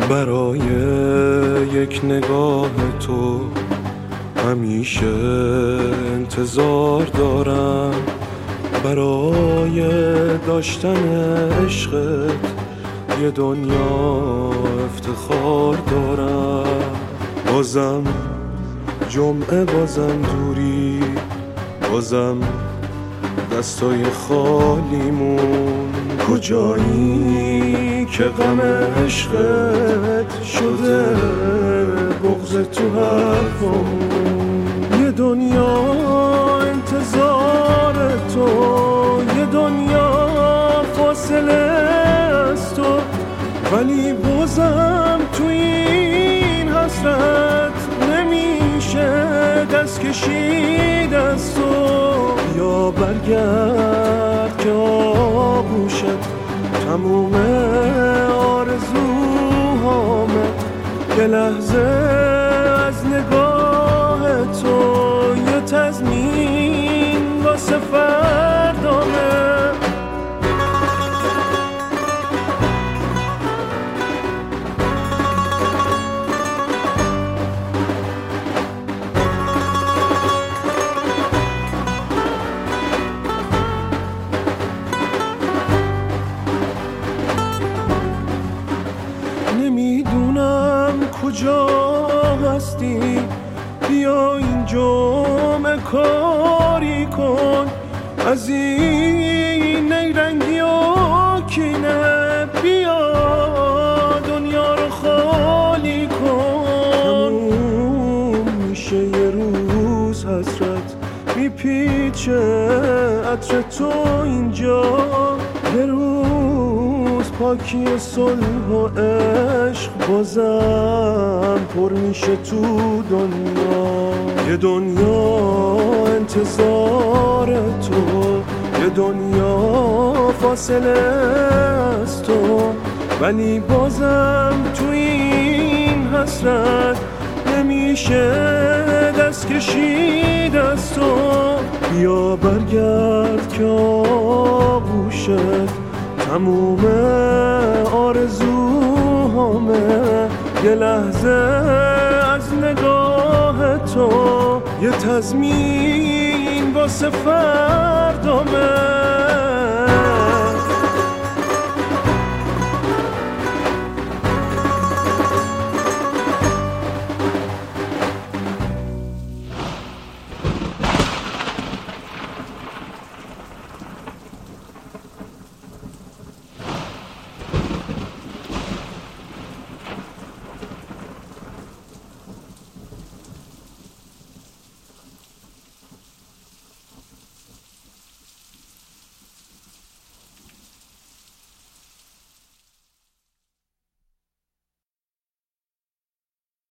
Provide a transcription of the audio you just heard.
برای یک نگاه تو همیشه انتظار دارم، برای داشتن عشقت یه دنیا افتخار دارم. بازم جمعه، بازم دوری، بازم دستای خالیمون. کجایی که غم عشقت شده بغض تو حرفمون. یه دنیا انتظار تو، یه دنیا فاصله از تو، ولی بازم تو این حسرت نمیشه دست کشید از تو. یا برگرد که آغوشت تموم آرزوهامه، یه لحظه از نگاه تو یه تضمین واسه فردامه. نمیدونم کجا هستی، بیا این جمعه کاری کن، از این نیرنگی و کینه بیا دنیا رو خالی کن. تموم میشه یه روز حسرت میپیچه عطر تو اینجا، یه روز پاکی و صلح و عشق بازم پر میشه تو دنیا. یه دنیا انتظار تو، یه دنیا فاصله از تو، ولی بازم تو این حسرت نمیشه دست کشید از تو. بیا برگرد که آغوشت تموم آرزوهامه، یه لحظه از نگاه تو یه تضمین واسه فردامه.